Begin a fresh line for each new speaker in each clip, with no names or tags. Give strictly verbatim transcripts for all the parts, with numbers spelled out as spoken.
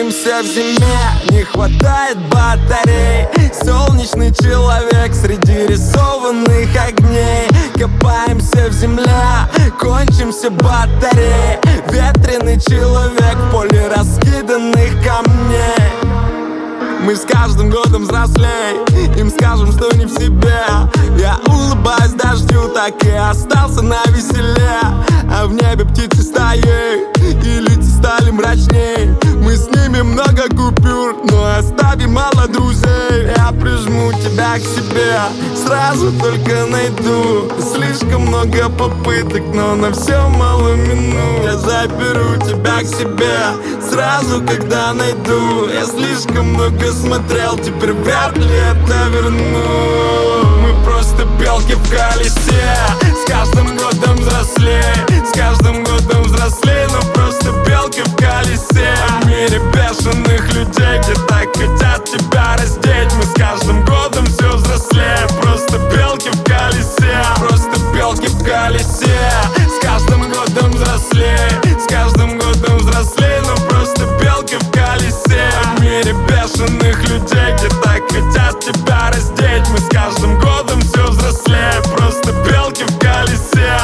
Копаемся в зиме, не хватает батарей. Солнечный человек среди рисованных огней. Копаемся в земле, кончимся батарей. Ветреный человек в поле раскиданных камней. Мы с каждым годом взрослей, им скажем, что не в себе. Я улыбаюсь дождю, так и остался на веселе. А в небе птицы стаей, и лица стали мрачней. Мы снимем много купюр, но оставим мало друзей. Я прижму тебя к себе, сразу только найду. Слишком много попыток, но на все мало минут. Я заберу тебя к себе, сразу когда найду. Я слишком много смотрел, теперь вряд ли это верну. Мы просто белки в колесе, с каждым годом взрослей. С каждым годом взрослей, но просто белки в колесе. В мире бешеных людей, где так хотят тебя раздеть. Мы с каждым годом все взрослее, просто белки в колесе. Просто белки в колесе, с каждым годом взрослей. С каждым годом взрослей, но просто белки в колесе. В мире бешеных людей, где так хотят тебя раздеть. Мы с каждым годом все взрослее, просто белки в колесе.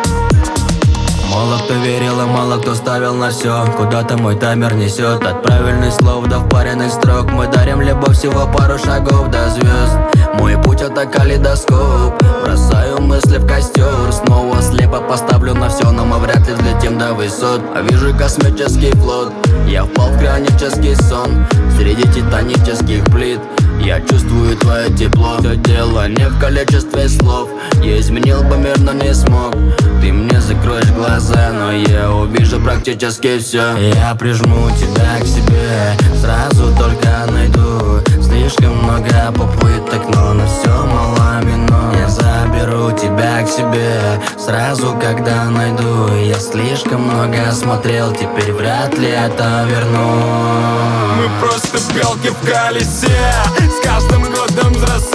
Мало кто верил, а мало кто ставил на все. Куда-то мой таймер несет от правильных слов до впаренных строк. Мы дарим любовь всего пару шагов до звезд. Мой путь это калейдоскоп. Бросаю мысли в костер. Снова слепо поставлю на все, но мы вряд ли взлетим до высот. А вижу космический флот. Я впал в гранический сон среди титанических плит. Я чувствую твое тепло. Все дело не в количестве слов. Я изменил бы мир, но не смог. Ты мне закроешь глаза, но я увижу практически все. Я прижму тебя к себе, сразу только найду. Слишком много попыток, но на все мало минут. Я заберу тебя к себе, сразу когда найду. Я слишком много смотрел, теперь вряд ли это верну.
Мы просто белки в колесе, с каждым годом взрослеем.